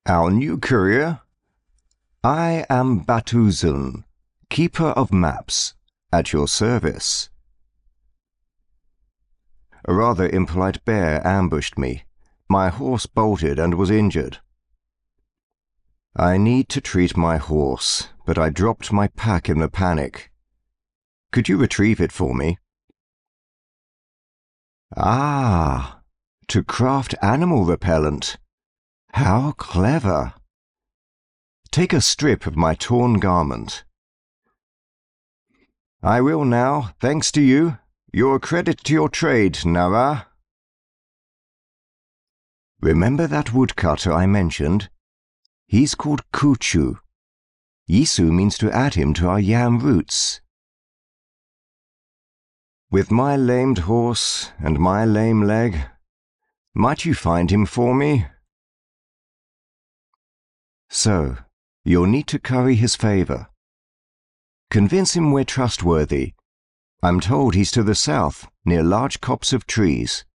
Our new courier? I am Batuzun, keeper of maps, at your service. A rather impolite bear ambushed me. My horse bolted and was injured. I need to treat my horse, but I dropped my pack in the panic. Could you retrieve it for me? Ah, to craft animal repellent. How clever. Take a strip of my torn garment. I will now, thanks to you. You're a credit to your trade, Nara. Remember that woodcutter I mentioned? He's called Kuchu. Yisu means to add him to our yam roots. With my lamed horse and my lame leg, might you find him for me? So, you'll need to curry his favor. Convince him we're trustworthy. I'm told he's to the south, near large copse of trees.